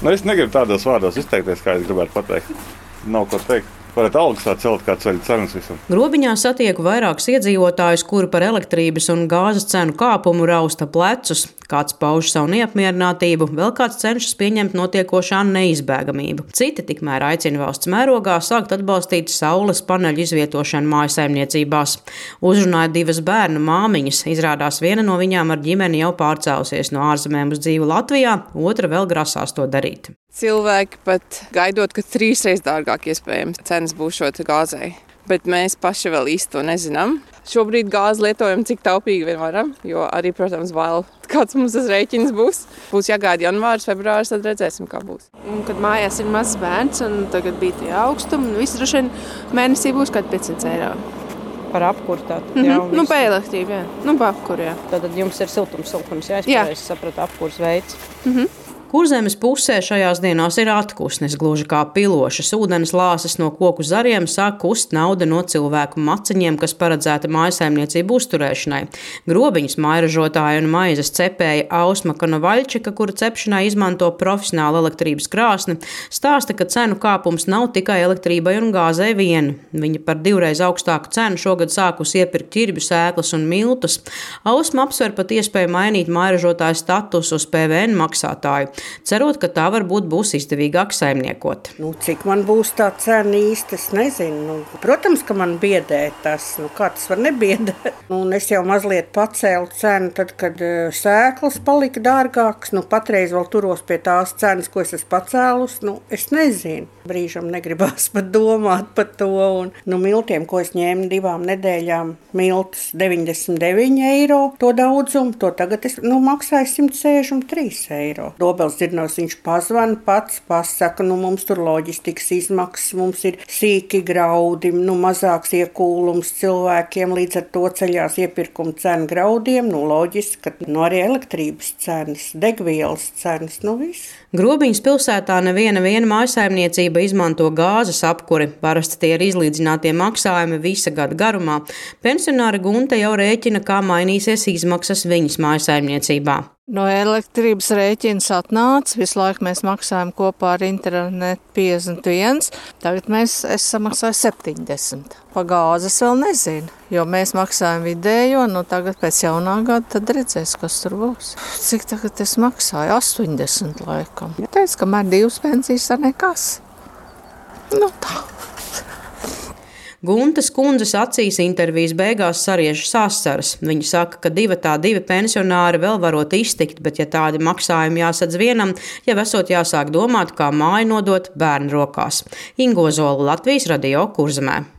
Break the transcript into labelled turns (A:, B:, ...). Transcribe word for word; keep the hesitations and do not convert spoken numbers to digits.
A: Nu, es negribu tādos vārdos izteikties, kā es gribētu pateikt. Nav ko teikt. Varētu augstā celt, kā ceļ cenas visam.
B: Grobiņā satieku vairākus iedzīvotājus, kuri par elektrības un gāzes cenu kāpumu rausta plecus. Kāds pauž savu neapmierinātību, vēl kāds cenšas pieņemt notiekošā neizbēgamību. Citi tikmēr aicina valsts mērogā sākt atbalstīt saules paneļu izvietošanu mājasaimniecībās. Uzrunāja divas bērnu māmiņas. Izrādās viena no viņām ar ģimeni jau pārcēlusies no ārzemēm uz dzīvi Latvijā, otra vēl grasās to darīt.
C: Cilvēki pat gaidot, ka trīsreiz dārgāk iespējams cenas būs šot gāzei. Bet mēs paši vēl īsti to nezinām. Šobrīd gāzi lietojam cik taupīgi vien varam, jo arī, protams, vēl kāds mums tas rēķins būs. Būs jāgaida janvārs, februārs, tad redzēsim, kā būs.
D: Un, kad mājās ir mazs bērns un tagad bija tie augstumi, un viss droši vien mēnesī būs kaut piecsimt eiro.
B: Par apkuru tātad?
D: Mm-hmm.
B: Jā,
D: nu, pa elektrību, jā. Nu, pa apkuru, jā.
B: Tātad jums ir siltums, siltums, jā, es
D: jā.
B: pareizi sapratu apkurs veids.
D: Mm-hmm.
B: Kurzemes pusē šajās dienās ir atkusnis, gluži kā pilošas ūdens lāses no koku zariem sāk kust nauda no cilvēku maciņiem, kas paredzēta mājasaimniecību uzturēšanai. Grobiņas mairažotāja un maizes cepēja Ausma Konovaļčika, kura cepšanai izmanto profesionālu elektrības krāsni, stāsta, ka cenu kāpums nav tikai elektrībai un gāzei vien. Viņa par divreiz augstāku cenu šogad sākus iepirkt ķirbju sēklas un miltus. Ausma apsver pat iespēju mainīt mairažotāju statusu uz P V N maksātāju, cerot, ka tā varbūt būs izdevīgāk saimniekot.
E: Nu, cik man būs tā cena īsti, es nezinu. Nu, protams, ka man biedē tas. Nu, kā tas var nebiedēt? Nu, es jau mazliet pacēlu cenu, tad, kad sēklas palika dārgākas. Nu, patreiz vēl turos pie tās cenas, ko es esmu pacēlus. Nu, es nezinu. Brīžam negribās pat domāt par to. Un, nu, miltiem, ko es ņēmu divām nedēļām, miltus deviņdesmit deviņi eiro to daudzumu. To tagad es nu, maksāju simt sešdesmit trīs eiro. Dobels dzirnos, viņš pazvana pats, pasaka, nu mums tur loģistikas izmaksas, mums ir sīki graudi, nu mazāks iekūlums cilvēkiem, līdz ar to ceļās iepirkuma cena graudiem, nu loģiski, ka nu arī elektrības cenas, degvielas cenas, nu viss.
B: Grobiņas pilsētā neviena viena mājasaimniecība izmanto gāzes apkuri. Parasti tie ir izlīdzinātie maksājumi visa gada garumā. Pensionāra Gunta jau rēķina, kā mainīsies izmaksas viņas mājasaimniecībā.
F: No elektrības rēķins atnāca, visu laiku mēs maksājam kopā ar internetu piecdesmit viens, tagad mēs, es samaksāju septiņdesmit. Pa gāzes vēl nezinu, jo mēs maksājam vidējo, nu tagad pēc jaunā gada tad redzēs, kas tur būs. Cik tagad es maksāju? astoņdesmit laikam. Ja teicu, ka man divas pensijas ar nekas. Nu tā.
B: Guntas kundzes acīs intervijas beigās sariežas asaras. Viņa saka, ka divi tā divi pensionāri vēl varot iztikt, bet ja tādi maksājumi jāsadz vienam, jau esot jāsāk domāt, kā māju nodot bērnu rokās. Ingo Zola, Latvijas radio, Kurzemē.